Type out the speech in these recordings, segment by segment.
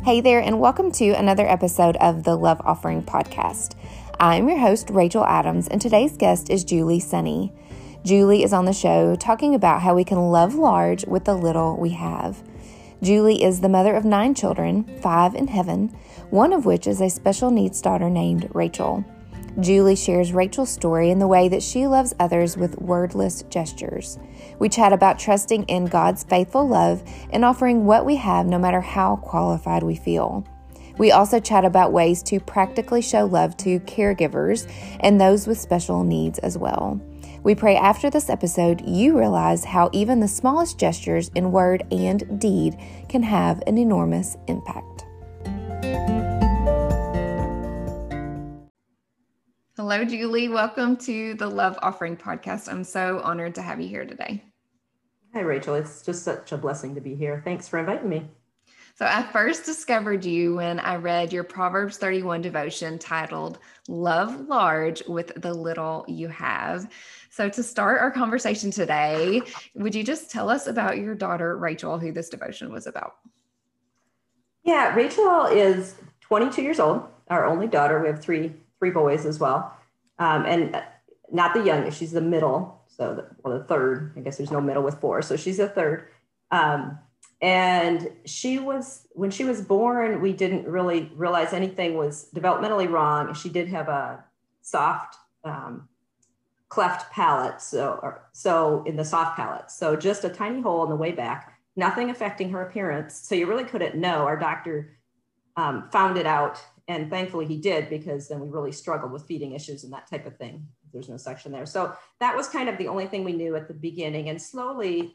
Hey there, and welcome to another episode of the Love Offering Podcast. I'm your host, Rachel Adams, and today's guest is Julie Sunny. Julie is on the show talking about how we can love large with the little we have. Julie is the mother of 9 children, 5 in heaven, one of which is a special needs daughter named Rachel. Julie shares Rachel's story in the way that she loves others with wordless gestures. We chat about trusting in God's faithful love and offering what we have no matter how qualified we feel. We also chat about ways to practically show love to caregivers and those with special needs as well. We pray after this episode you realize how even the smallest gestures in word and deed can have an enormous impact. Hello, Julie. Welcome to the Love Offering Podcast. I'm so honored to have you here today. Hi, Rachel. It's just such a blessing to be here. Thanks for inviting me. So I first discovered you when I read your Proverbs 31 devotion titled Love Large with the Little You Have. So to start our conversation today, would you just tell us about your daughter, Rachel, who this devotion was about? Yeah, Rachel is 22 years old, our only daughter. We have three boys as well. And not the youngest, she's the middle. So the third, I guess there's no middle with 4. So she's the third. And when she was born, we didn't really realize anything was developmentally wrong. She did have a soft cleft palate. So in the soft palate, so just a tiny hole in the way back, nothing affecting her appearance. So you really couldn't know. Our doctor found it out. And thankfully he did, because then we really struggled with feeding issues and that type of thing. There's no suction there. So that was kind of the only thing we knew at the beginning. And slowly,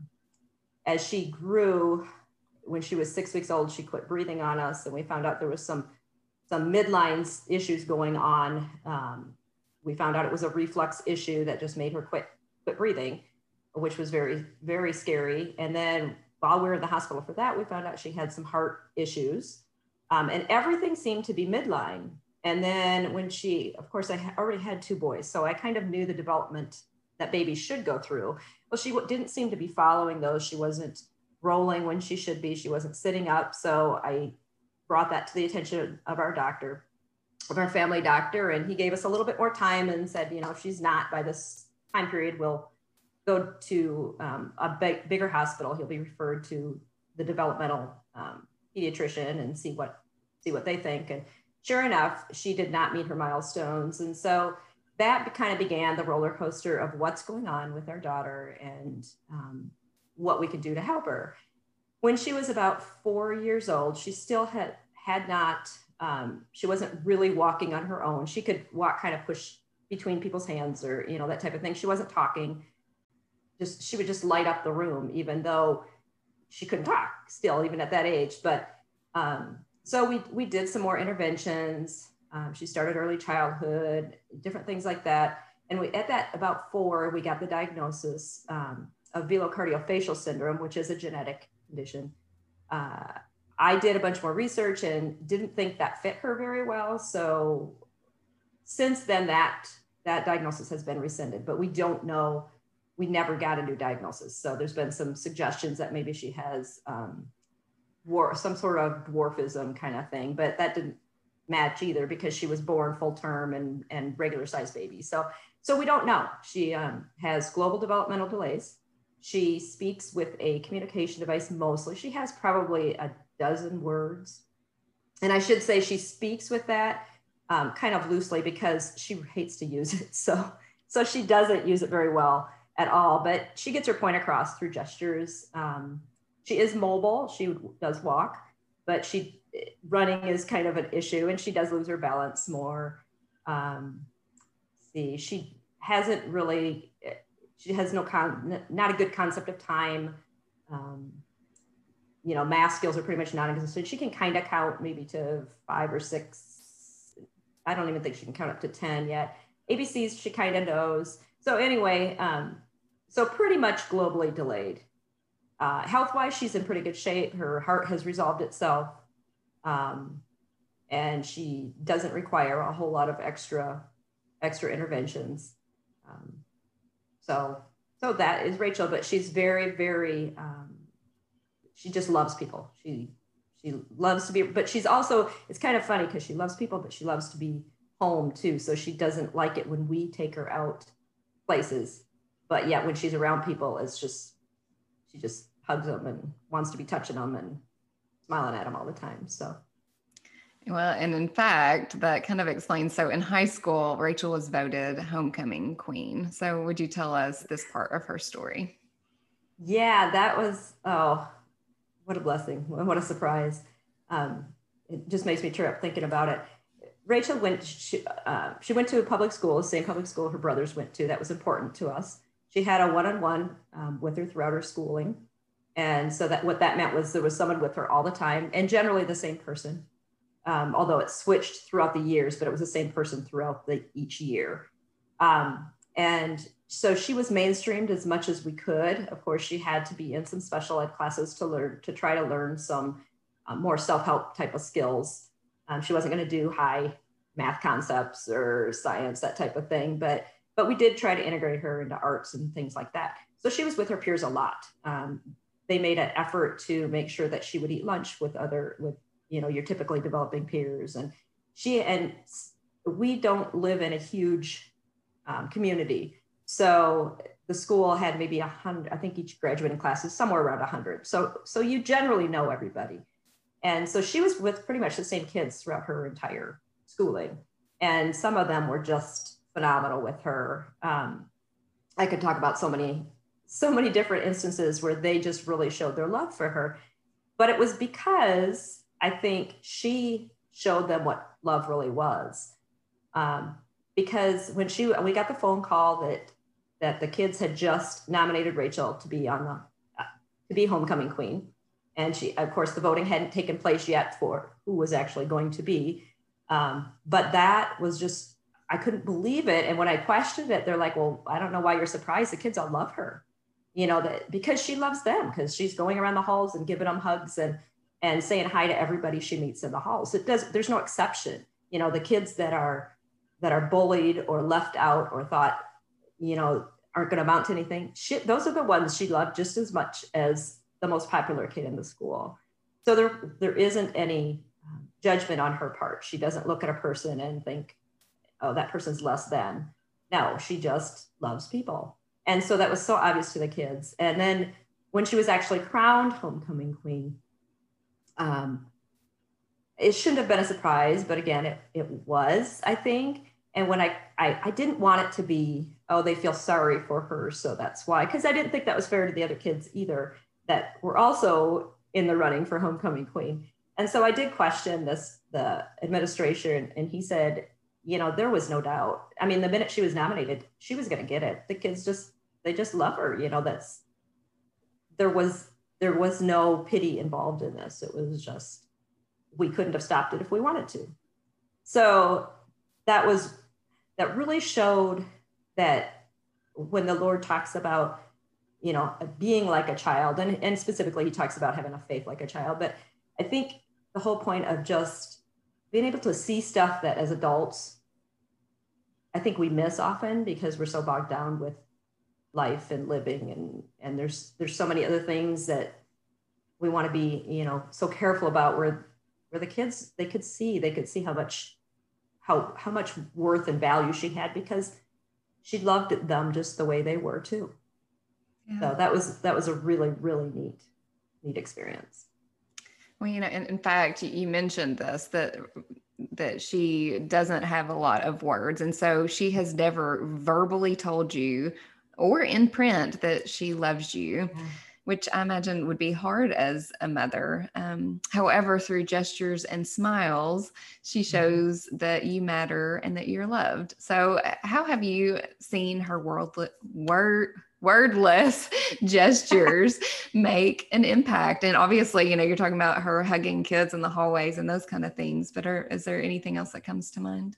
as she grew, when she was 6 weeks old, she quit breathing on us. And we found out there was some midline issues going on. We found out it was a reflux issue that just made her quit breathing, which was very, very scary. And then while we were in the hospital for that, we found out she had some heart issues. And everything seemed to be midline. And then when of course, I already had 2 boys, so I kind of knew the development that babies should go through. Well, she didn't seem to be following those. She wasn't rolling when she should be. She wasn't sitting up. So I brought that to the attention of our doctor, of our family doctor, and he gave us a little bit more time and said, if she's not by this time period, we'll go to a bigger hospital. He'll be referred to the developmental pediatrician and see what they think. And sure enough, she did not meet her milestones. And so that kind of began the roller coaster of what's going on with our daughter and what we could do to help her. When she was about 4 years old, she still had not, she wasn't really walking on her own. She could walk, kind of push between people's hands or, that type of thing. She wasn't talking. She would just light up the room, even though she couldn't talk still, even at that age. But so we did some more interventions. She started early childhood, different things like that. And at that about 4, we got the diagnosis of velocardiofacial syndrome, which is a genetic condition. I did a bunch more research and didn't think that fit her very well. So since then, that diagnosis has been rescinded, but we don't know. We never got a new diagnosis. So there's been some suggestions that maybe she has some sort of dwarfism kind of thing, but that didn't match either because she was born full term and regular sized baby. So we don't know. She has global developmental delays. She speaks with a communication device mostly. She has probably a dozen words. And I should say she speaks with that kind of loosely because she hates to use it. So she doesn't use it very well at all, but she gets her point across through gestures. She is mobile. She does walk, but running is kind of an issue, and she does lose her balance more. She hasn't really, she has not a good concept of time. Math skills are pretty much non-existent. She can kind of count maybe to 5 or 6. I don't even think she can count up to 10 yet. ABCs, she kind of knows. So anyway, so pretty much globally delayed. Health-wise, she's in pretty good shape. Her heart has resolved itself. And she doesn't require a whole lot of extra interventions. So that is Rachel, but she's very, very, she just loves people. She She loves to be, but she's also, it's kind of funny because she loves people, but she loves to be home too. So she doesn't like it when we take her out places. But yet when she's around people, it's just, she just hugs them and wants to be touching them and smiling at them all the time. So. Well, and in fact, that kind of explains. So in high school, Rachel was voted homecoming queen. So would you tell us this part of her story? Yeah, that was, oh, what a blessing. What a surprise. It just makes me tear up thinking about it. Rachel she went to a public school, the same public school her brothers went to. That was important to us. She had a one-on-one with her throughout her schooling. And so that what that meant was there was someone with her all the time, and generally the same person. Although it switched throughout the years, but it was the same person throughout each year. And so she was mainstreamed as much as we could. Of course, she had to be in some special ed classes to try to learn some more self-help type of skills. She wasn't going to do high math concepts or science, that type of thing, but we did try to integrate her into arts and things like that. So she was with her peers a lot. They made an effort to make sure that she would eat lunch with your typically developing peers. And we don't live in a huge community. So the school had maybe 100, I think each graduating class is somewhere around 100. So you generally know everybody. And so she was with pretty much the same kids throughout her entire schooling. And some of them were just phenomenal with her. I could talk about so many different instances where they just really showed their love for her. But it was because I think she showed them what love really was. Because when we got the phone call that the kids had just nominated Rachel to be homecoming queen. And she, of course, the voting hadn't taken place yet for who was actually going to be. But that was just, I couldn't believe it. And when I questioned it, they're like, well, I don't know why you're surprised. The kids all love her, because she loves them, because she's going around the halls and giving them hugs and saying hi to everybody she meets in the halls. There's no exception. The kids that are bullied or left out or thought, aren't going to amount to anything. Those are the ones she loved just as much as the most popular kid in the school. So there isn't any judgment on her part. She doesn't look at a person and think, oh, that person's less than. No, she just loves people. And so that was so obvious to the kids. And then when she was actually crowned homecoming queen, it shouldn't have been a surprise, but again, it was, I think. And when I didn't want it to be, oh, they feel sorry for her, so that's why, because I didn't think that was fair to the other kids either that were also in the running for homecoming queen. And so I did question the administration, and he said, there was no doubt. I mean, the minute she was nominated, she was going to get it. The kids they just love her. There was no pity involved in this. It was just, we couldn't have stopped it if we wanted to. So that really showed that when the Lord talks about, being like a child, and specifically he talks about having a faith like a child, but I think the whole point of just being able to see stuff that as adults, I think we miss often because we're so bogged down with life and living, and there's so many other things that we want to be, so careful about, where the kids, they could see how much worth and value she had because she loved them just the way they were too. Yeah. So that was a really, really neat experience. Well, in fact, you mentioned this, that she doesn't have a lot of words. And so she has never verbally told you or in print that she loves you, which I imagine would be hard as a mother. However, through gestures and smiles, she shows that you matter and that you're loved. So how have you seen her wordless gestures make an impact? And obviously, you're talking about her hugging kids in the hallways and those kind of things, but is there anything else that comes to mind?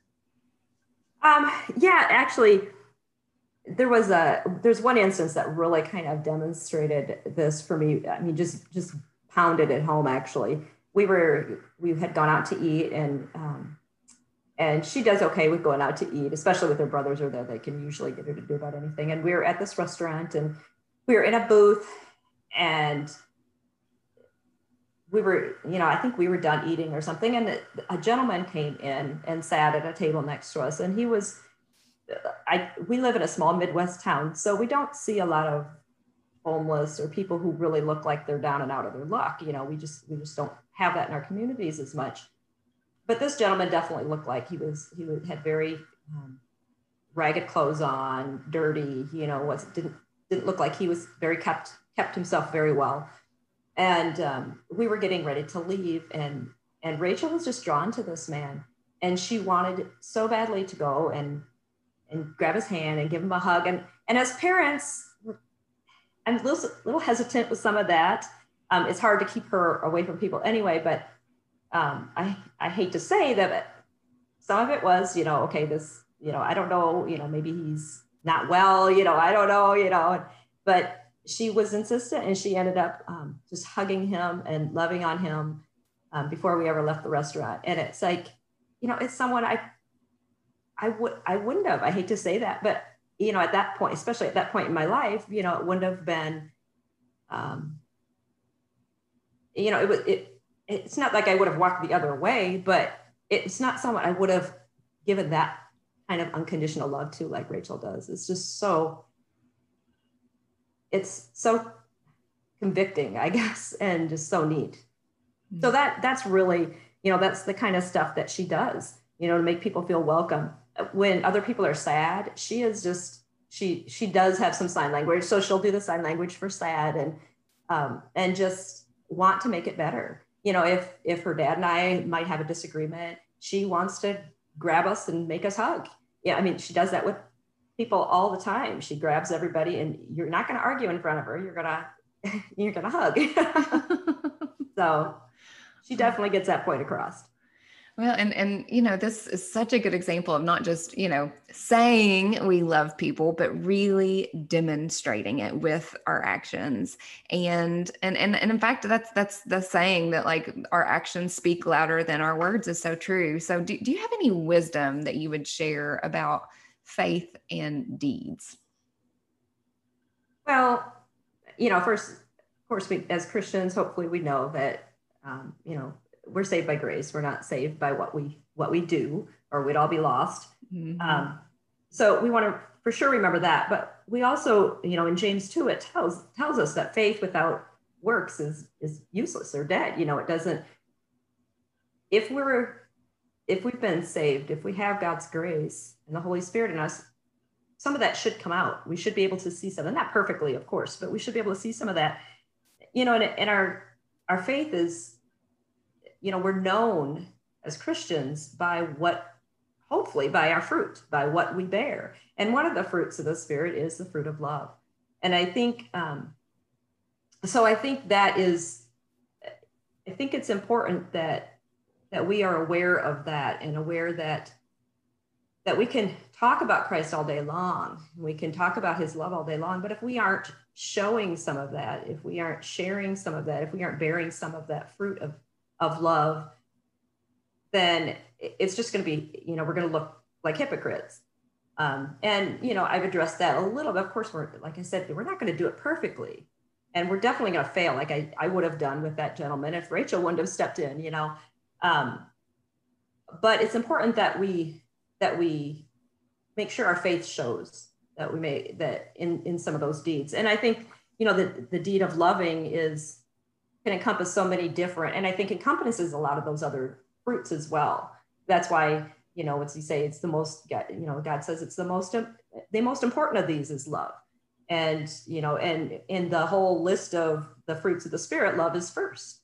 Yeah, actually, there's one instance that really kind of demonstrated this for me. I mean, just pounded it home. Actually, we had gone out to eat, and she does okay with going out to eat, especially with her brothers are there. They can usually get her to do about anything. And we were at this restaurant, and we were in a booth, and we were, I think we were done eating or something. And a gentleman came in and sat at a table next to us. And he was, we live in a small Midwest town, so we don't see a lot of homeless or people who really look like they're down and out of their luck. We just don't have that in our communities as much. But this gentleman definitely looked like he had very ragged clothes on, dirty. Didn't look like he was very kept himself very well. And we were getting ready to leave, and Rachel was just drawn to this man, and she wanted so badly to go and grab his hand and give him a hug. And as parents, I'm a little hesitant with some of that. It's hard to keep her away from people anyway, but I hate to say that, but some of it was, okay, this, I don't know, maybe he's not well, I don't know, but she was insistent, and she ended up just hugging him and loving on him before we ever left the restaurant. And it's like, it's someone I wouldn't have, I hate to say that, but at that point, especially at that point in my life, it wouldn't have been, it's not like I would have walked the other way, but it's not someone I would have given that kind of unconditional love to like Rachel does. It's just it's so convicting, I guess, and just so neat. Mm-hmm. So that's really, that's the kind of stuff that she does, to make people feel welcome. When other people are sad, she is just, she does have some sign language. So she'll do the sign language for sad and just want to make it better. If her dad and I might have a disagreement, she wants to grab us and make us hug. Yeah. I mean, she does that with people all the time. She grabs everybody, and you're not going to argue in front of her. You're going to hug. So she definitely gets that point across. Well, and this is such a good example of not just, saying we love people, but really demonstrating it with our actions. And in fact, that's the saying that like our actions speak louder than our words is so true. So do you have any wisdom that you would share about faith and deeds? Well, first, of course, we, as Christians, hopefully we know that, we're saved by grace. We're not saved by what we do, or we'd all be lost. Mm-hmm. So we want to for sure remember that. But we also, in James 2, it tells us that faith without works is useless or dead. It doesn't. If we've been saved, if we have God's grace and the Holy Spirit in us, some of that should come out. We should be able to see some, and not perfectly, of course, but we should be able to see some of that. And our faith is, we're known as Christians by hopefully by our fruit, by what we bear. And one of the fruits of the Spirit is the fruit of love. And I think, so I think it's important that we are aware of that, and aware that we can talk about Christ all day long. We can talk about his love all day long, but if we aren't showing some of that, if we aren't sharing some of that, if we aren't bearing some of that fruit of love, then it's just going to be, we're going to look like hypocrites. And, I've addressed that a little bit. Of course, like I said, we're not going to do it perfectly. And we're definitely going to fail, like I would have done with that gentleman if Rachel wouldn't have stepped in, but it's important that we make sure our faith shows that that in some of those deeds. And I think, the deed of loving can encompass so many different, and I think encompasses a lot of those other fruits as well. That's why, what's he say? It's the most, God says it's the most important of these is love. And, and in the whole list of the fruits of the Spirit, love is first.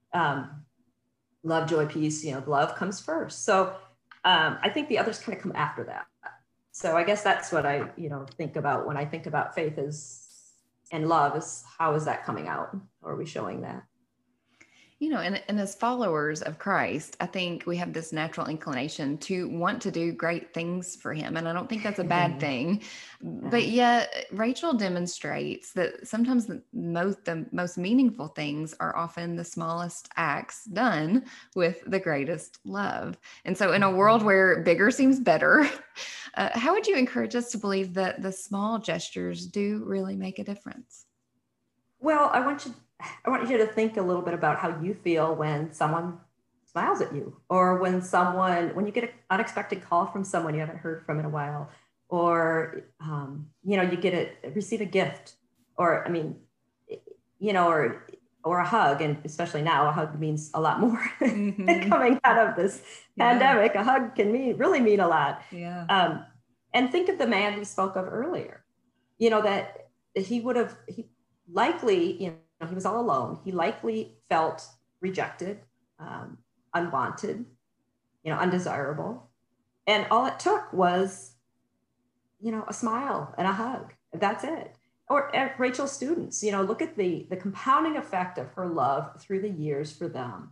Love, joy, peace, love comes first. So I think the others kind of come after that. So I guess that's what I, think about when I think about faith and love is, how is that coming out? How are we showing that? And as followers of Christ, I think we have this natural inclination to want to do great things for him. And I don't think that's a bad thing. But yet Rachel demonstrates that sometimes the most meaningful things are often the smallest acts done with the greatest love. And so in a world where bigger seems better, how would you encourage us to believe that the small gestures do really make a difference? Well, I want you I want you to think a little bit about how you feel when someone smiles at you, or when you get an unexpected call from someone you haven't heard from in a while, or, you receive a gift, or, I mean, or a hug. And especially now, a hug means a lot more. Coming out of this pandemic, a hug can really mean a lot. Yeah. And think of the man we spoke of earlier, that he likely, he was all alone. He likely felt rejected, unwanted, undesirable. And all it took was, a smile and a hug. That's it. Or at Rachel's students, look at the compounding effect of her love through the years for them.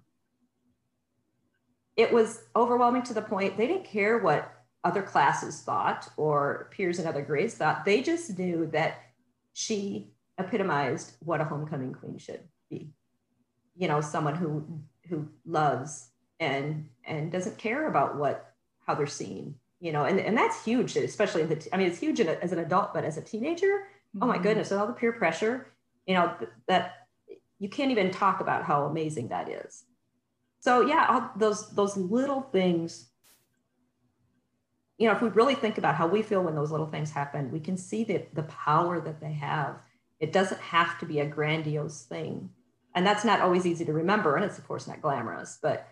It was overwhelming to the point they didn't care what other classes thought or peers in other grades thought. They just knew that she epitomized what a homecoming queen should be. Someone who loves and doesn't care about how they're seen. And that's huge, especially it's huge as an adult, but as a teenager, oh my goodness, with all the peer pressure, that you can't even talk about how amazing that is. So yeah, all those little things, if we really think about how we feel when those little things happen, we can see the power that they have. It doesn't have to be a grandiose thing. And that's not always easy to remember. And it's of course not glamorous, but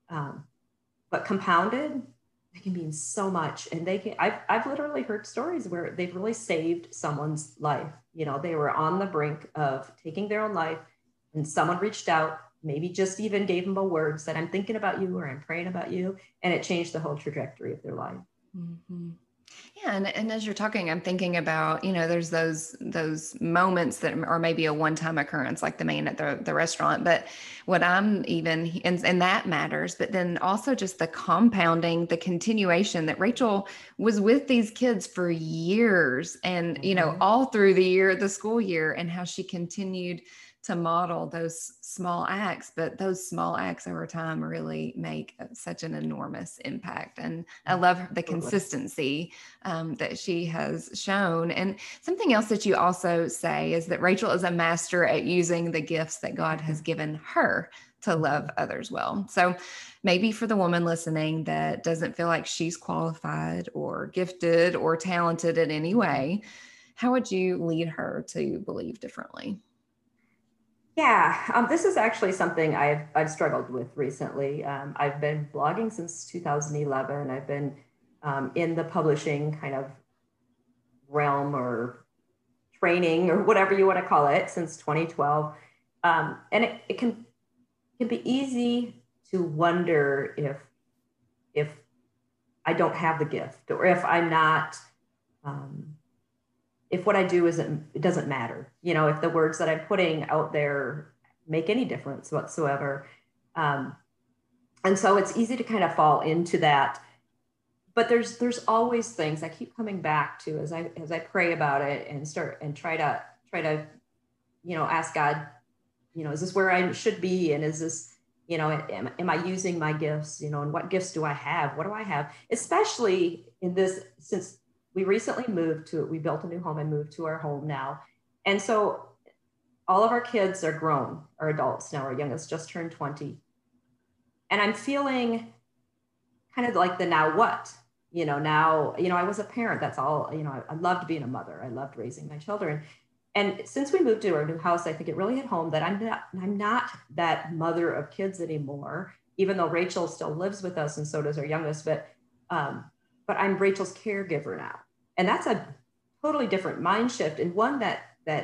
compounded, they can mean so much. And I've literally heard stories where they've really saved someone's life. They were on the brink of taking their own life and someone reached out, maybe just even gave them a word, said, I'm thinking about you, or I'm praying about you. And it changed the whole trajectory of their life. Mm-hmm. Yeah. And as you're talking, I'm thinking about, there's those moments that are maybe a one-time occurrence, like the man at the restaurant, but what I'm even, and that matters, but then also just the compounding, the continuation that Rachel was with these kids for years and, all through the school year, and how she continued to model those small acts, but those small acts over time really make such an enormous impact. And I love the consistency that she has shown. And something else that you also say is that Rachel is a master at using the gifts that God has given her to love others well. So maybe for the woman listening that doesn't feel like she's qualified or gifted or talented in any way, how would you lead her to believe differently? Yeah, this is actually something I've struggled with recently. I've been blogging since 2011. I've been in the publishing kind of realm or training or whatever you want to call it since 2012. And it can be easy to wonder if I don't have the gift, or if I'm not, if what I do it doesn't matter, if the words that I'm putting out there make any difference whatsoever. And so it's easy to kind of fall into that. But there's always things I keep coming back to as I pray about it and try to ask God, is this where I should be? And is this, am I using my gifts, and what gifts do I have? What do I have? Especially in this, since we recently we built a new home and moved to our home now. And so all of our kids are grown, are adults now. Our youngest just turned 20. And I'm feeling kind of like the now what? Now, I was a parent. That's all, I loved being a mother. I loved raising my children. And since we moved to our new house, I think it really hit home that I'm not that mother of kids anymore, even though Rachel still lives with us and so does our youngest, but I'm Rachel's caregiver now. And that's a totally different mind shift, and one that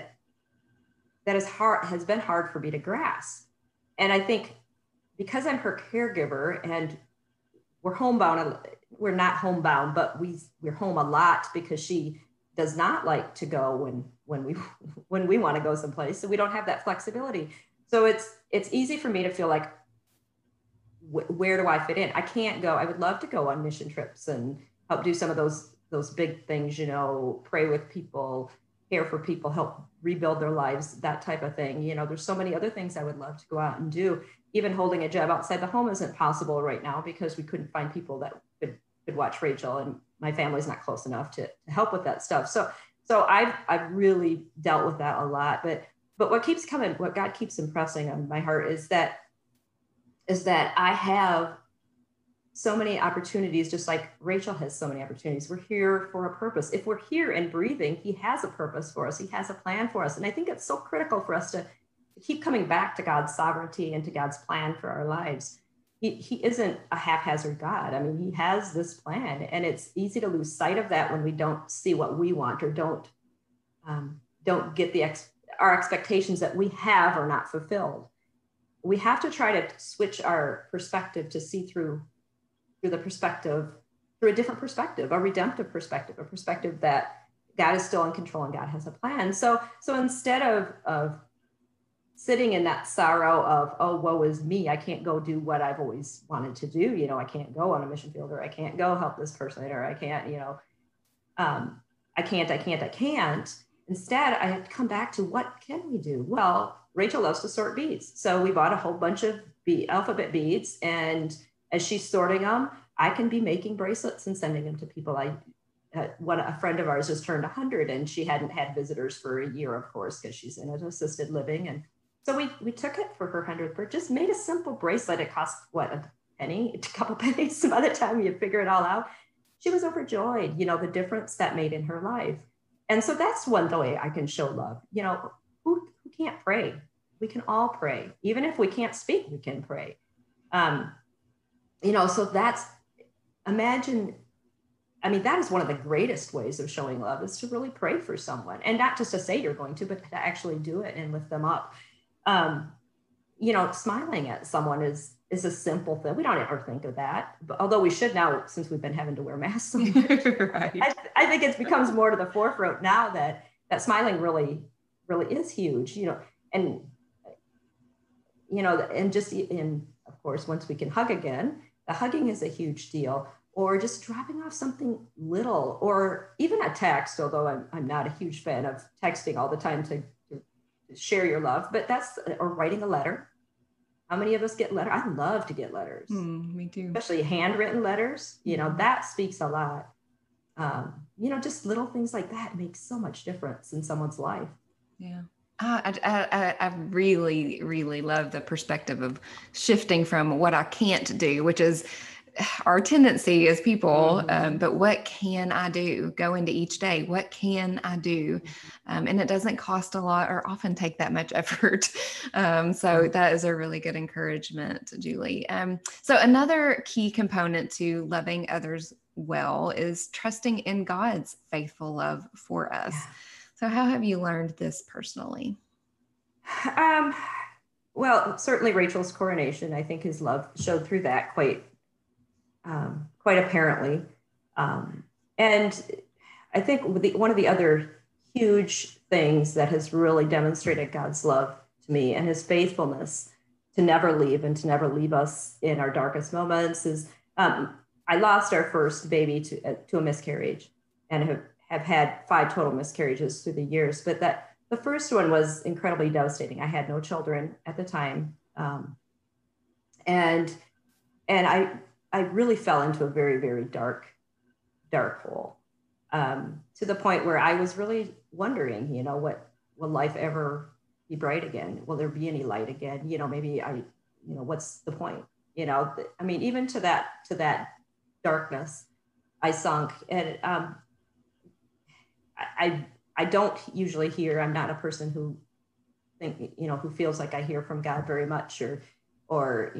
has been hard for me to grasp. And I think because I'm her caregiver and we're homebound, we're not homebound, but we're home a lot because she does not like to go when we want to go someplace. So we don't have that flexibility. So it's easy for me to feel like, where do I fit in? I can't go. I would love to go on mission trips and help do some of those big things, pray with people, care for people, help rebuild their lives, that type of thing. There's so many other things I would love to go out and do. Even holding a job outside the home isn't possible right now because we couldn't find people that could watch Rachel, and my family's not close enough to help with that stuff. So I've really dealt with that a lot. But but what God keeps impressing on my heart is that I have so many opportunities, just like Rachel has so many opportunities. We're here for a purpose. If we're here and breathing, he has a purpose for us. He has a plan for us. And I think it's so critical for us to keep coming back to God's sovereignty and to God's plan for our lives. He isn't a haphazard God. I mean, he has this plan, and it's easy to lose sight of that when we don't see what we want, or don't get our expectations that we have are not fulfilled. We have to try to switch our perspective to see through a different perspective, a redemptive perspective, a perspective that God is still in control and God has a plan. So instead of sitting in that sorrow of, oh, woe is me, I can't go do what I've always wanted to do. I can't go on a mission field, or I can't go help this person, or I can't, I can't. Instead, I have to come back to, what can we do? Well, Rachel loves to sort beads. So we bought a whole bunch of alphabet beads. And as she's sorting them, I can be making bracelets and sending them to people. A friend of ours just turned 100, and she hadn't had visitors for a year, of course, because she's in an assisted living. And so we took it for her 100th birthday, just made a simple bracelet. It cost, a couple pennies. By the time you figure it all out, she was overjoyed, the difference that made in her life. And so that's one way I can show love. Who can't pray? We can all pray. Even if we can't speak, we can pray. So that is one of the greatest ways of showing love, is to really pray for someone, and not just to say you're going to, but to actually do it and lift them up. Smiling at someone is a simple thing. We don't ever think of that, but although we should now, since we've been having to wear masks so much. Right. I think it becomes more to the forefront now that smiling really, really is huge, and of course, once we can hug again, the hugging is a huge deal, or just dropping off something little, or even a text, although I'm not a huge fan of texting all the time to share your love, but or writing a letter. How many of us get letters? I love to get letters. Me too. Especially handwritten letters. That speaks a lot. Just little things like that make so much difference in someone's life. Yeah. I really, really love the perspective of shifting from what I can't do, which is our tendency as people, but what can I do? Go into each day. What can I do? And it doesn't cost a lot or often take that much effort. So that is a really good encouragement, Julie. So another key component to loving others well is trusting in God's faithful love for us. Yeah. So how have you learned this personally? Well, certainly Rachel's coronation, I think his love showed through that quite apparently. And I think one of the other huge things that has really demonstrated God's love to me and his faithfulness to never leave and to never leave us in our darkest moments is, I lost our first baby to a miscarriage, and have had 5 total miscarriages through the years. But the first one was incredibly devastating. I had no children at the time. And I really fell into a very, very dark hole, to the point where I was really wondering, what will life ever be bright again? Will there be any light again? Maybe what's the point? Even to that darkness, I sunk. And I don't usually hear. I'm not a person who who feels like I hear from God very much, or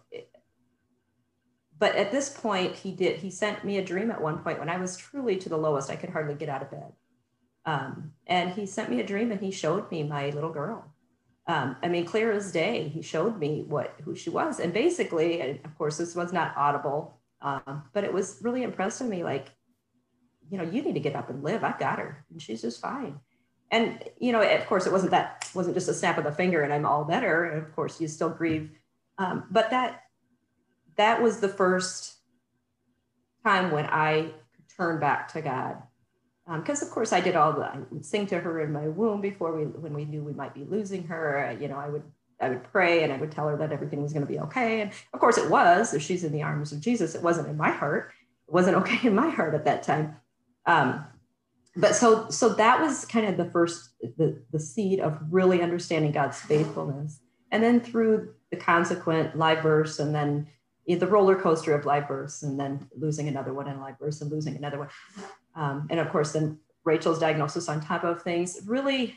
but at this point, he sent me a dream at one point when I was truly to the lowest. I could hardly get out of bed. And he sent me a dream, and he showed me my little girl. Clear as day, he showed me who she was. And basically, and of course, this was not audible, but it was really impressed on me, like, you need to get up and live. I've got her, and she's just fine. And, of course, it wasn't just a snap of the finger and I'm all better. And of course, you still grieve. But that was the first time when I turned back to God. Because of course I would sing to her in my womb when we knew we might be losing her. I would pray, and I would tell her that everything was going to be okay. And of course it was. If she's in the arms of Jesus, it wasn't in my heart. It wasn't okay in my heart at that time. But so that was kind of the seed of really understanding God's faithfulness. And then through the consequent live births, and then the roller coaster of live births, and then losing another one in live births and losing another one. And of course, then Rachel's diagnosis on top of things, really,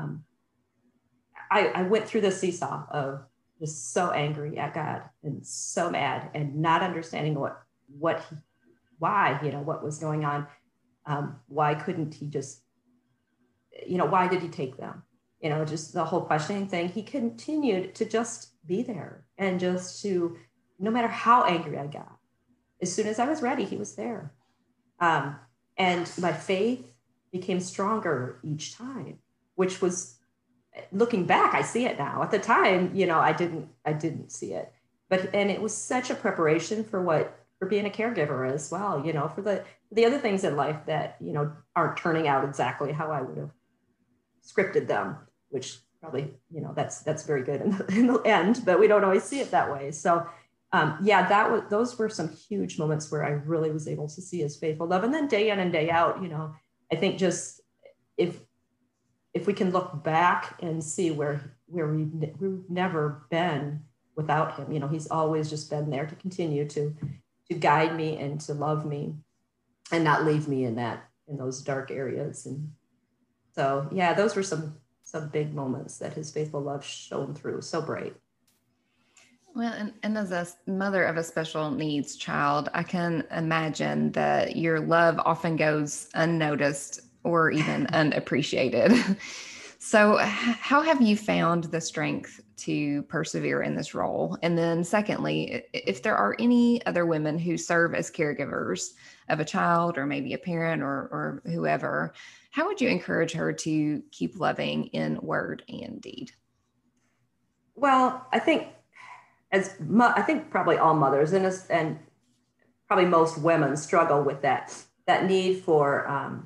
I went through the seesaw of just so angry at God and so mad and not understanding why, what was going on. Why couldn't he just, why did he take them? Just the whole questioning thing. He continued to just be there and just to, no matter how angry I got, as soon as I was ready, he was there. And my faith became stronger each time, which was, looking back, I see it now. At the time, I didn't see it, and it was such a preparation for being a caregiver as well, for the other things in life that, aren't turning out exactly how I would have scripted them, which probably, that's very good in the end, but we don't always see it that way. So those were some huge moments where I really was able to see his faithful love. And then day in and day out, I think just if we can look back and see where we've never been without him, he's always just been there to continue to guide me and to love me and not leave me in those dark areas. And so, those were some big moments that his faithful love shone through so bright. Well, and as a mother of a special needs child, I can imagine that your love often goes unnoticed or even unappreciated. So how have you found the strength to persevere in this role? And then secondly, if there are any other women who serve as caregivers of a child or maybe a parent or whoever, how would you encourage her to keep loving in word and deed? Well, I think probably all mothers and probably most women struggle with that need for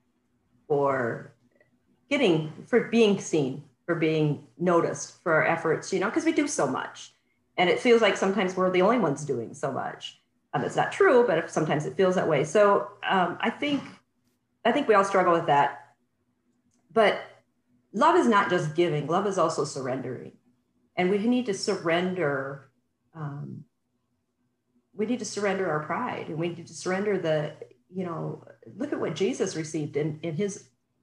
being seen, for being noticed, for our efforts, because we do so much, and it feels like sometimes we're the only ones doing so much. It's not true, but sometimes it feels that way. So I think we all struggle with that. But love is not just giving; love is also surrendering. And we need to surrender. We need to surrender our pride, and we need to surrender look at what Jesus received in his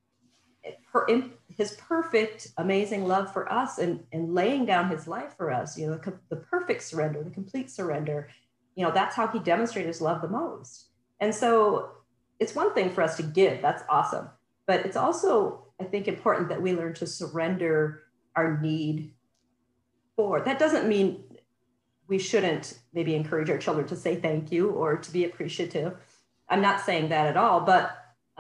perfect, amazing love for us, and laying down his life for us. The perfect surrender, the complete surrender. That's how he demonstrated his love the most. And so, it's one thing for us to give. That's awesome, but it's also, I think, important that we learn to surrender our need. That doesn't mean we shouldn't maybe encourage our children to say thank you or to be appreciative. I'm not saying that at all, but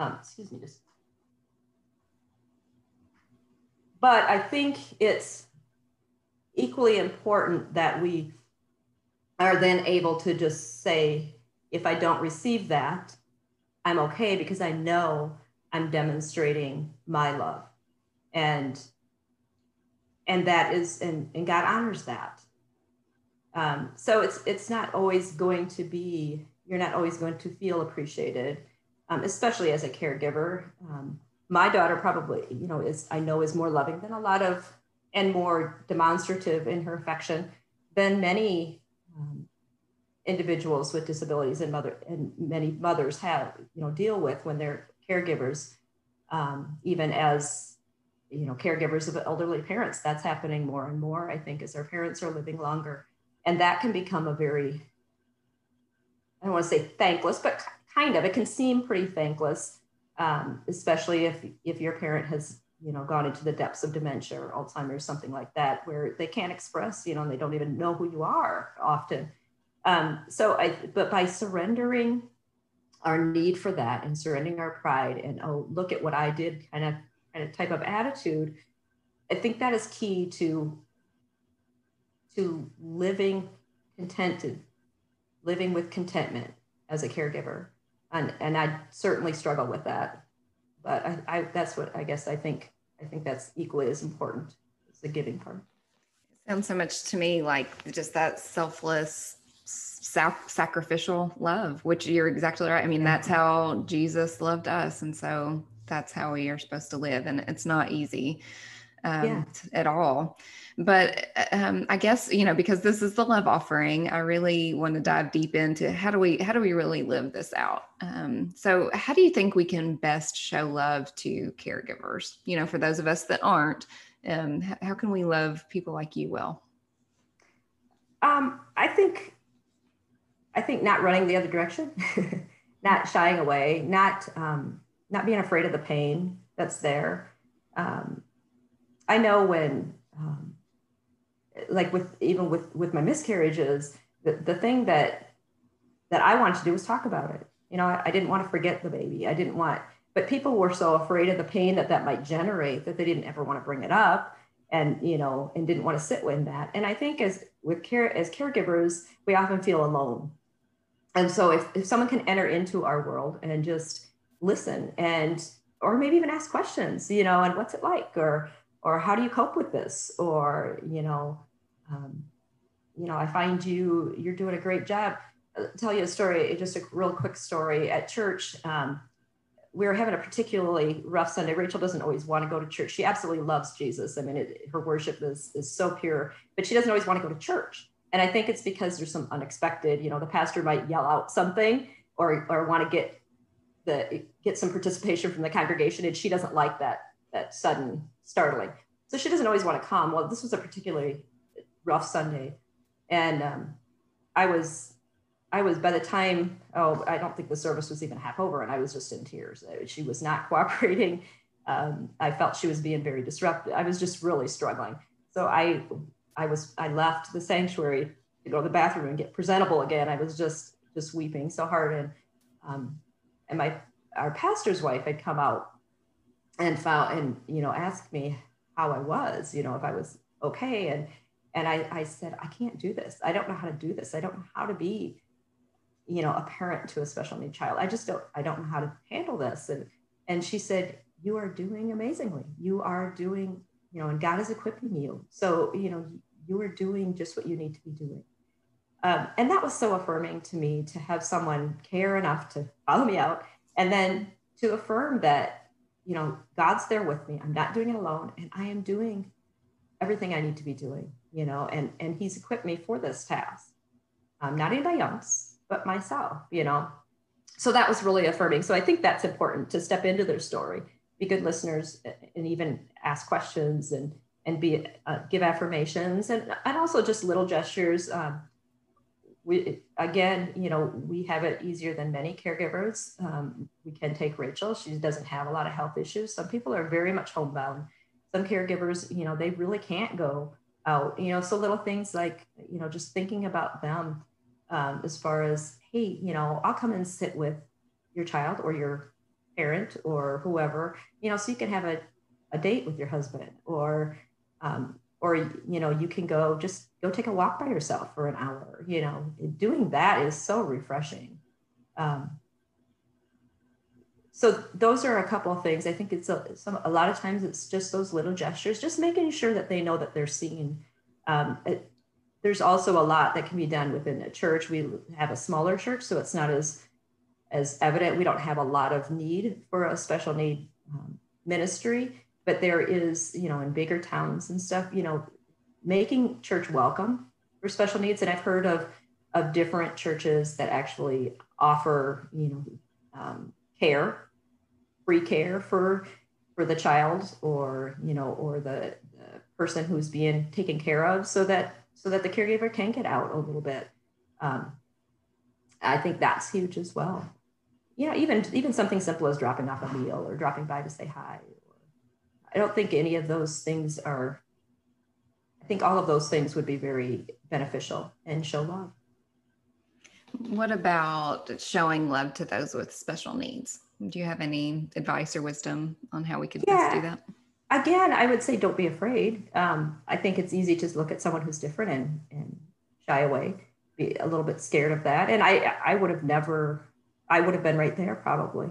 but I think it's equally important that we are then able to just say, if I don't receive that, I'm okay, because I know I'm demonstrating my love. And that is, and God honors that. So it's not always going to be, you're not always going to feel appreciated, especially as a caregiver. My daughter probably, is more loving than a lot of, and more demonstrative in her affection than many individuals with disabilities and many mothers have, deal with when they're caregivers, even as, caregivers of elderly parents. That's happening more and more, I think, as our parents are living longer. And that can become a very, I don't want to say thankless, but kind of, it can seem pretty thankless, especially if your parent has, gone into the depths of dementia or Alzheimer's, something like that, where they can't express, and they don't even know who you are often. But by surrendering our need for that and surrendering our pride and, oh, look at what I did, kind of type of attitude, I think that is key to living contented, living with contentment as a caregiver. And I certainly struggle with that, but that's what I guess I think that's equally as important as the giving part. It sounds so much to me like just that selfless sacrificial love, which you're exactly right. I mean, that's how Jesus loved us. And so that's how we are supposed to live. And it's not easy at all. But I guess, because this is the love offering, I really want to dive deep into how do we really live this out? So how do you think we can best show love to caregivers? For those of us that aren't, how can we love people like you well? I think not running the other direction, not shying away, not being afraid of the pain that's there. I know when, like with my miscarriages, the thing that I wanted to do was talk about it. I didn't want to forget the baby. But people were so afraid of the pain that might generate that they didn't ever want to bring it up, and didn't want to sit with that. And I think as caregivers, we often feel alone. And so if someone can enter into our world and just listen or maybe even ask questions, and what's it like, or how do you cope with this? Or, I find you're doing a great job. I'll tell you a story, just a real quick story at church. We were having a particularly rough Sunday. Rachel doesn't always want to go to church. She absolutely loves Jesus. I mean, her worship is so pure, but she doesn't always want to go to church. And I think it's because there's some unexpected, the pastor might yell out something or want to get some participation from the congregation. And she doesn't like that sudden startling. So she doesn't always want to come. Well, this was a particularly rough Sunday. And I was by the time, I don't think the service was even half over, and I was just in tears. She was not cooperating. I felt she was being very disruptive. I was just really struggling. So I left the sanctuary to go to the bathroom and get presentable again. I was just weeping so hard. And our pastor's wife had come out and asked me how I was, if I was okay. And I said, I can't do this. I don't know how to do this. I don't know how to be, a parent to a special need child. I don't know how to handle this. And she said, you are doing amazingly. You are doing, and God is equipping you. So, you are doing just what you need to be doing. And that was so affirming to me, to have someone care enough to follow me out, and then to affirm that, God's there with me. I'm not doing it alone, and I am doing everything I need to be doing, and he's equipped me for this task. Not anybody else, but myself, So that was really affirming. So I think that's important, to step into their story, be good listeners, and even ask questions and give affirmations, and also just little gestures. We have it easier than many caregivers. We can take Rachel. She doesn't have a lot of health issues. Some people are very much homebound. Some caregivers, they really can't go out, so little things like, just thinking about them as far as, hey, I'll come and sit with your child or your parent or whoever, so you can have a date with your husband, or you can go take a walk by yourself for an hour. Doing that is so refreshing. So those are a couple of things. I think it's a lot of times it's just those little gestures, just making sure that they know that they're seen. There's also a lot that can be done within a church. We have a smaller church, so it's not as evident. We don't have a lot of need for a special need ministry, but there is, in bigger towns and stuff, making church welcome for special needs. And I've heard of different churches that actually offer, free care for the child, or the person who's being taken care of, so that the caregiver can get out a little bit. I think that's huge as well. Even something simple as dropping off a meal or dropping by to say hi. I don't think any of those things I think all of those things would be very beneficial and show love. What about showing love to those with special needs? Do you have any advice or wisdom on how we could best do that? Again, I would say don't be afraid. I think it's easy to look at someone who's different and shy away, be a little bit scared of that. And I would have been right there probably,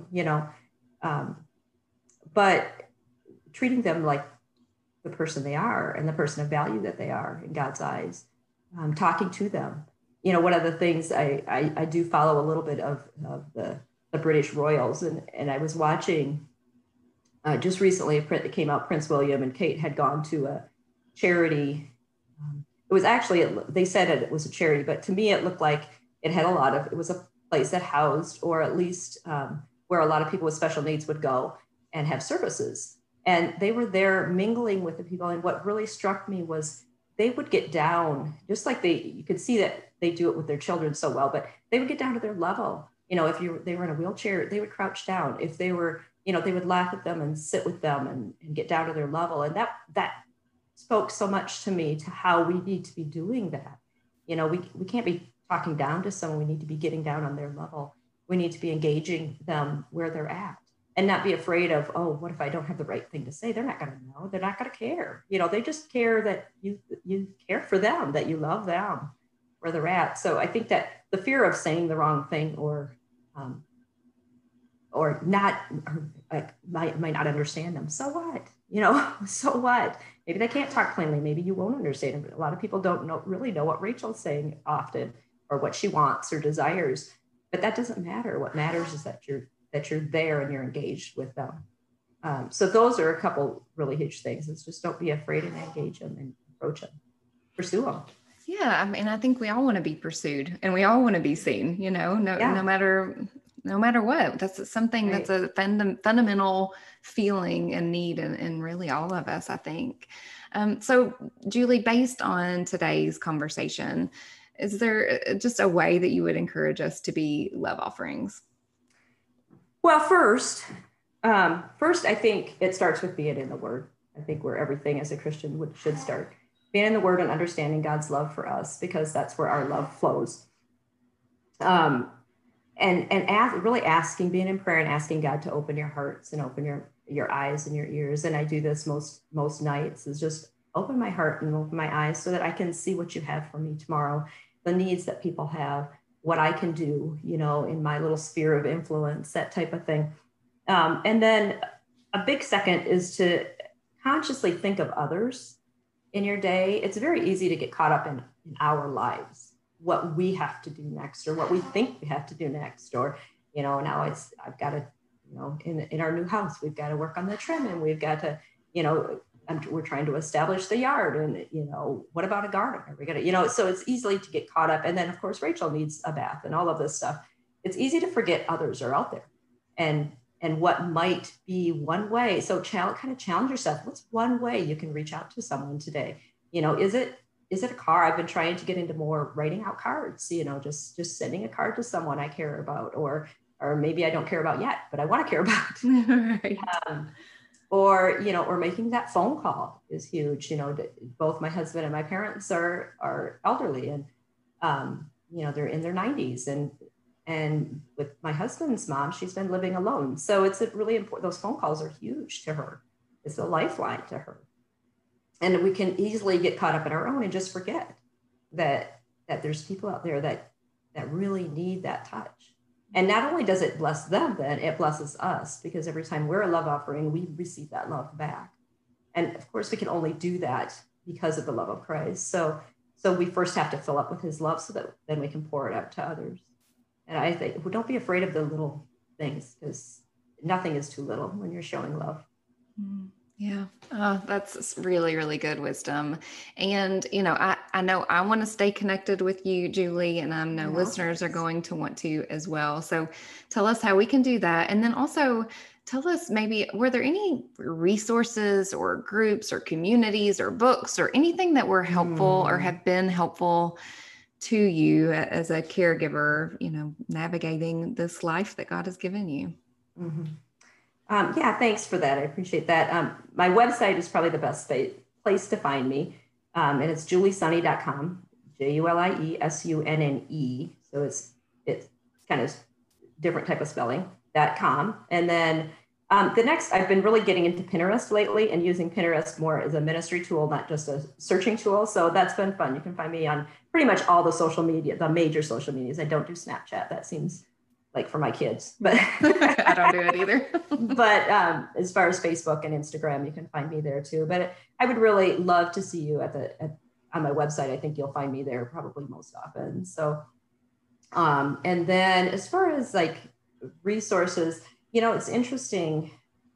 but treating them like the person they are and the person of value that they are in God's eyes, talking to them, one of the things I do follow a little bit of the British royals, and I was watching just recently, it came out, Prince William and Kate had gone to a charity. It was actually, they said it was a charity, but to me, it looked like it was a place that housed, or at least where a lot of people with special needs would go and have services. And they were there mingling with the people. And what really struck me was they would get down, just like you could see that they do it with their children so well, but they would get down to their level. If they were in a wheelchair, they would crouch down. If they were, they would laugh at them and sit with them and get down to their level. And that spoke so much to me, to how we need to be doing that. We can't be talking down to someone. We need to be getting down on their level. We need to be engaging them where they're at, and not be afraid of, oh, what if I don't have the right thing to say? They're not going to know. They're not going to care. They just care that you care for them, that you love them where they're at. So I think that the fear of saying the wrong thing or not, might not understand them. So what? So what? Maybe they can't talk plainly. Maybe you won't understand them. A lot of people don't really know what Rachel's saying often, or what she wants or desires. But that doesn't matter. What matters is that you're there and you're engaged with them. So those are a couple really huge things. It's just, don't be afraid and engage them and approach them, pursue them. Yeah. I mean, I think we all want to be pursued, and we all want to be seen, no matter what. That's something right. That's a fundamental feeling and need in really all of us, I think. So Julie, based on today's conversation, is there just a way that you would encourage us to be love offerings? Well, first, I think it starts with being in the Word. I think where everything as a Christian should start. Being in the Word and understanding God's love for us, because that's where our love flows. And really asking, being in prayer and asking God to open your hearts and open your eyes and your ears. And I do this most nights, is just open my heart and open my eyes so that I can see what you have for me tomorrow, the needs that people have, what I can do, in my little sphere of influence, that type of thing. And then a big second is to consciously think of others in your day. It's very easy to get caught up in our lives, what we have to do next, or what we think we have to do next, or, now I've got to, in our new house, we've got to work on the trim, and we've got to, we're trying to establish the yard, and, what about a garden? Are we going to, so it's easily to get caught up. And then of course, Rachel needs a bath and all of this stuff. It's easy to forget others are out there, and what might be one way. So kind of challenge yourself. What's one way you can reach out to someone today? Is it a car? I've been trying to get into more writing out cards, just sending a card to someone I care about, or maybe I don't care about yet, but I want to care about. Right. Or making that phone call is huge. Both my husband and my parents are elderly, and, they're in their 90s, and with my husband's mom, she's been living alone. So it's really important. Those phone calls are huge to her. It's a lifeline to her. And we can easily get caught up in our own and just forget that there's people out there that really need that touch. And not only does it bless them, then it blesses us, because every time we're a love offering, we receive that love back. And of course, we can only do that because of the love of Christ. So we first have to fill up with his love, so that then we can pour it out to others. And I think, well, don't be afraid of the little things, because nothing is too little when you're showing love. Yeah. Oh, that's really, really good wisdom. And, I know I want to stay connected with you, Julie, and I know listeners are going to want to as well. So tell us how we can do that. And then also tell us, maybe, were there any resources or groups or communities or books or anything that were helpful or have been helpful to you as a caregiver, navigating this life that God has given you? Mm-hmm. Yeah, thanks for that. I appreciate that. My website is probably the best place to find me. And it's juliessunne.com, JULIESUNNE. So it's kind of different type of spelling, .com. And then I've been really getting into Pinterest lately, and using Pinterest more as a ministry tool, not just a searching tool. So that's been fun. You can find me on pretty much all the major social medias. I don't do Snapchat. That seems like for my kids, but I don't do it either. But as far as Facebook and Instagram, you can find me there too. But I would really love to see you on my website, I think you'll find me there probably most often. So, and then as far as like resources, it's interesting.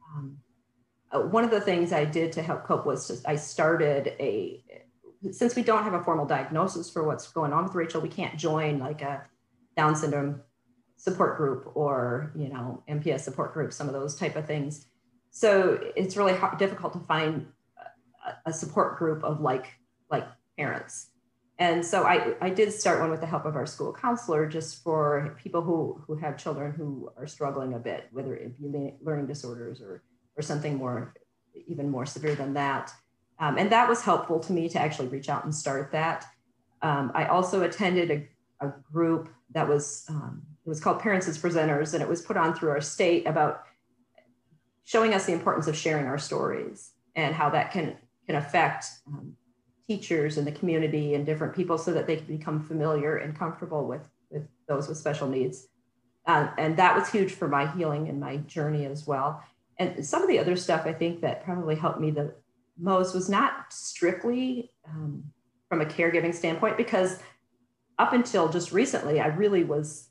One of the things I did to help cope was I started since we don't have a formal diagnosis for what's going on with Rachel, we can't join like a Down syndrome support group or, MPS support group, some of those type of things. So it's really difficult to find a support group of like parents. And so I did start one with the help of our school counselor, just for people who have children who are struggling a bit, whether it be learning disorders or something even more severe than that. And that was helpful to me to actually reach out and start that. I also attended a group that was, it was called Parents as Presenters, and it was put on through our state about showing us the importance of sharing our stories and how that can affect teachers and the community and different people so that they can become familiar and comfortable with those with special needs. And that was huge for my healing and my journey as well. And some of the other stuff I think that probably helped me the most was not strictly from a caregiving standpoint, because up until just recently, I really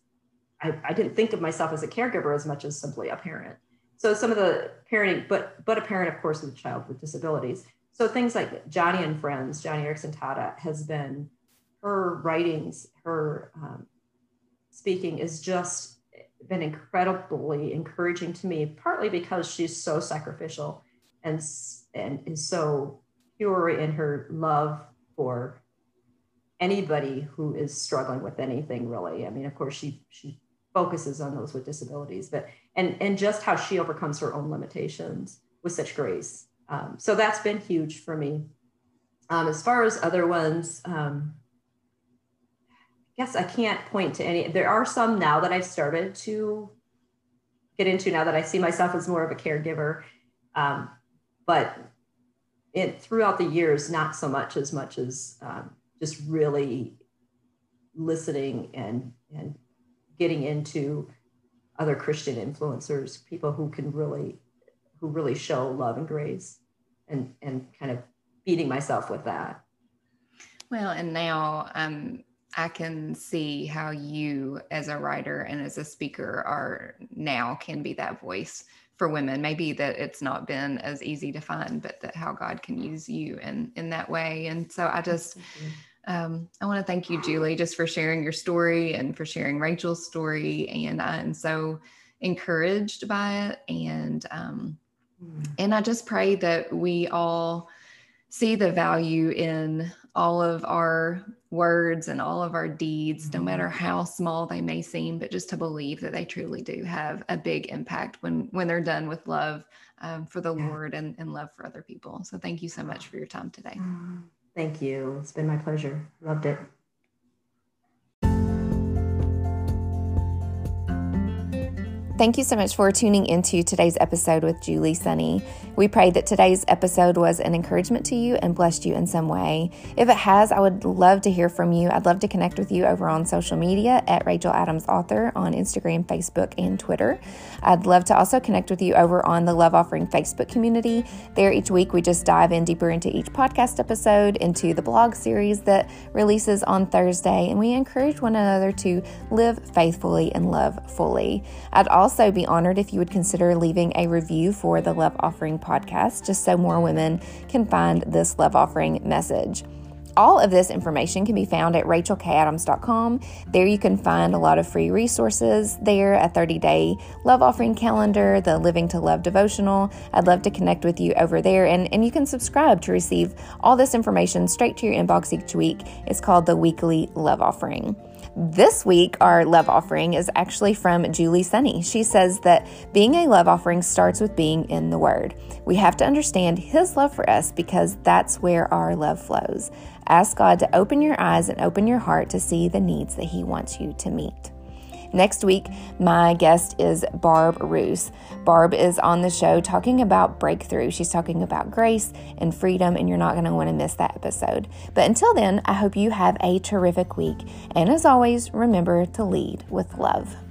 I didn't think of myself as a caregiver as much as simply a parent. So some of the parenting, but a parent, of course, with a child with disabilities. So things like Johnny and Friends, Johnny Erickson Tata, has been, her writings, her speaking is just been incredibly encouraging to me, partly because she's so sacrificial and is so pure in her love for anybody who is struggling with anything, really. I mean, of course, she focuses on those with disabilities, but and just how she overcomes her own limitations with such grace. So that's been huge for me. As far as other ones, I guess I can't point to any. There are some now that I've started to get into now that I see myself as more of a caregiver. But throughout the years, not so much as just really listening and getting into other Christian influencers, people who really show love and grace, and kind of feeding myself with that. Well, and now I can see how you as a writer and as a speaker can be that voice for women. Maybe that it's not been as easy to find, but that how God can use you in that way. And so I just, I want to thank you, Julie, just for sharing your story and for sharing Rachel's story. And I am so encouraged by it. And I just pray that we all see the value in all of our words and all of our deeds, no matter how small they may seem, but just to believe that they truly do have a big impact when they're done with love for the Lord and love for other people. So thank you so much for your time today. Thank you. It's been my pleasure. Loved it. Thank you so much for tuning into today's episode with Julie Sonney. We pray that today's episode was an encouragement to you and blessed you in some way. If it has, I would love to hear from you. I'd love to connect with you over on social media at Rachel Adams Author on Instagram, Facebook, and Twitter. I'd love to also connect with you over on the Love Offering Facebook community. There each week we just dive in deeper into each podcast episode, into the blog series that releases on Thursday, and we encourage one another to live faithfully and love fully. I'd also be honored if you would consider leaving a review for the Love Offering podcast, just so more women can find this Love Offering message. All of this information can be found at rachelkadams.com. There you can find a lot of free resources there, a 30-day Love Offering calendar, the Living to Love devotional. I'd love to connect with you over there, and you can subscribe to receive all this information straight to your inbox each week. It's called the Weekly Love Offering. This week, our love offering is actually from Julie Sonney. She says that being a love offering starts with being in the Word. We have to understand His love for us because that's where our love flows. Ask God to open your eyes and open your heart to see the needs that He wants you to meet. Next week, my guest is Barb Roos. Barb is on the show talking about breakthrough. She's talking about grace and freedom, and you're not going to want to miss that episode. But until then, I hope you have a terrific week. And as always, remember to lead with love.